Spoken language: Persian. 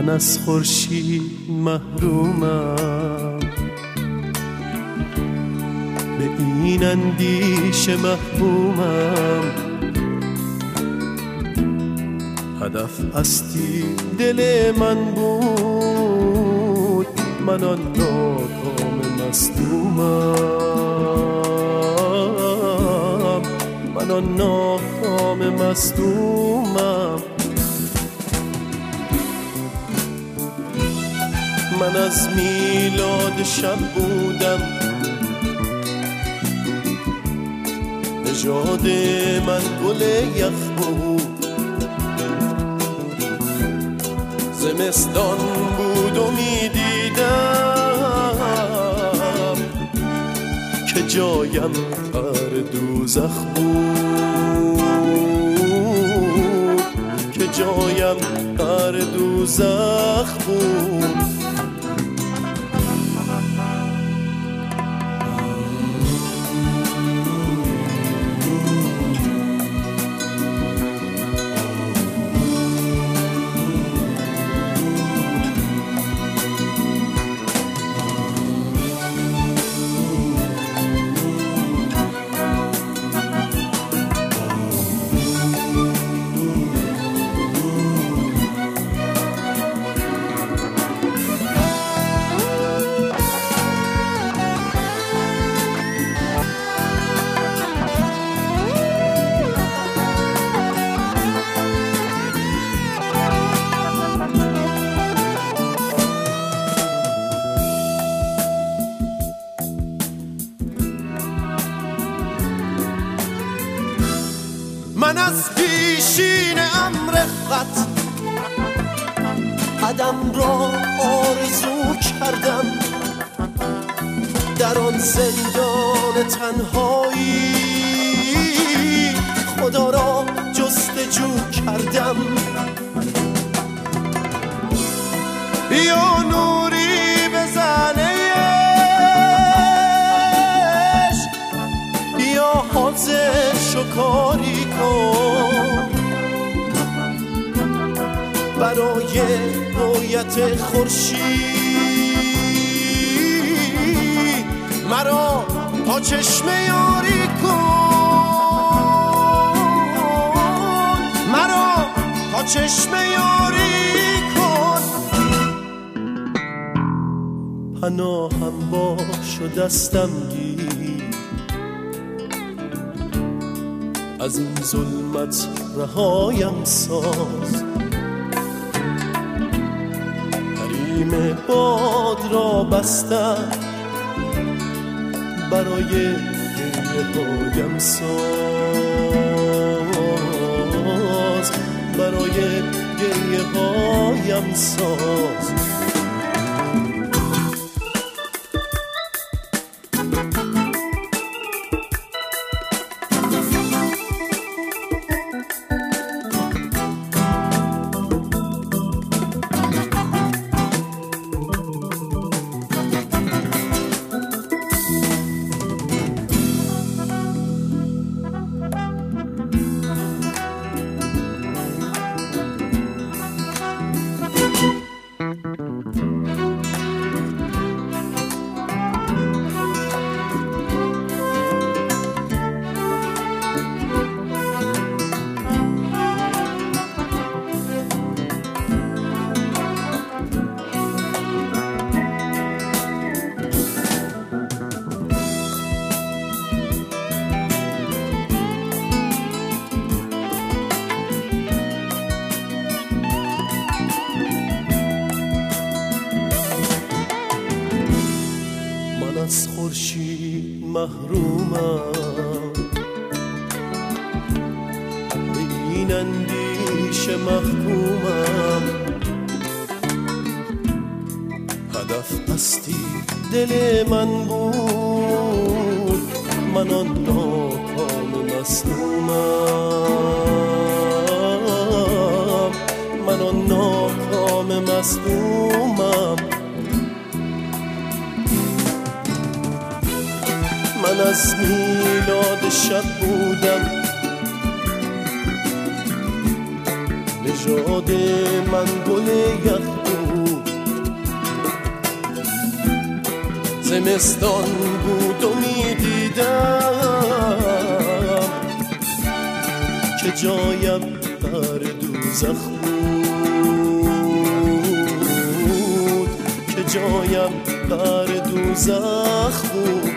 من از خورشید محرومم، به این اندیشه محکومم. هدف هستی دل من بود، من آن ناکام مصدومم، من آن ناکام مصدومم. من از میلاد شب بودم، نژاد من گل یخ بود. زمستان بود و میدیدم که جایم در دوزخ بود، که جایم در دوزخ بود. من از پیشین امر خط قدم را آرزو کردم، در آن زندان تنهایی خدا را جستجو کردم. بیا نوری بزنه عشق، بیا حاضر شکاری کن برای رویت خورشید، مرا تا چشمه یاری کن، مرا تا چشمه یاری کن. پناهم باش و دستم گیر، از این ظلمت رهایم ساز. حریم باد را بستم، برای گریه هایم ساز، برای گریه هایم ساز. از خورشید محرومم، به این اندیشه محکومم. هدف هستی دل من بود، من آن ناکام مصدومم، من آن ناکام مصدومم. من از میلاد شب بودم، نژاد من گل یخ بود. زمستان بود و میدیدم که جایم در دوزخ بود، که جایم در دوزخ بود.